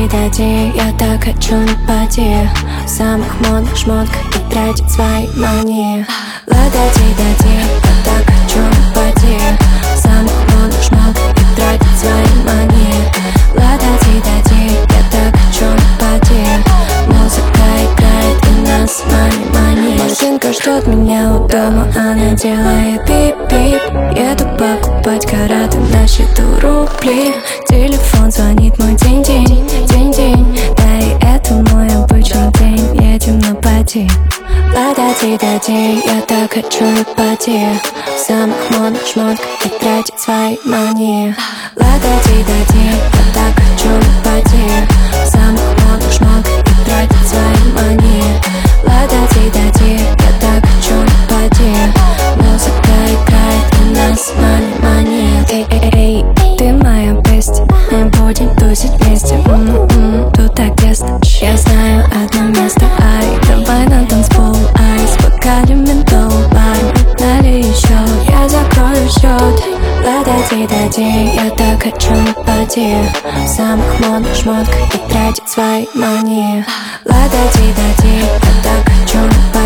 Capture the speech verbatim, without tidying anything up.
дади, я так хочу на пати. В самых модных шмотках и тратить свои мании. Ладади, дади, я так хочу на пати. В самых модных шмотках и тратить свои мании. Ладади, дади, я так хочу на пати. Музыка играет и нас мани-мани. Машинка ждет меня у дома, она делает пип-пип. Еду покупать караты, на счету рубли. Телефон звонит мой день-день, день-день. Да и это мой обычный день, едем на пати. Ладади-дади, я так хочу на пати. В самых модных шмотках и тратить свои мании. Ладади-дади, я так хочу на пати. В самых модных шмотках и тратить свои мании. Ладади-дади, я так хочу на пати. Музыка играет и нас мани-мани. Эй-эй-эй, ты моя бесть, мы будем тусить вместе. М-м-м, тут так тесно. Я знаю одно место, ай, давай на танцпол, айс, бокалем ментол, парни, налей еще. Я закрою счет. Ладади-дади, я так хочу на пати. В самых модных шмотках и тратить свои мании. Ладади-дади, я так хочу на пати.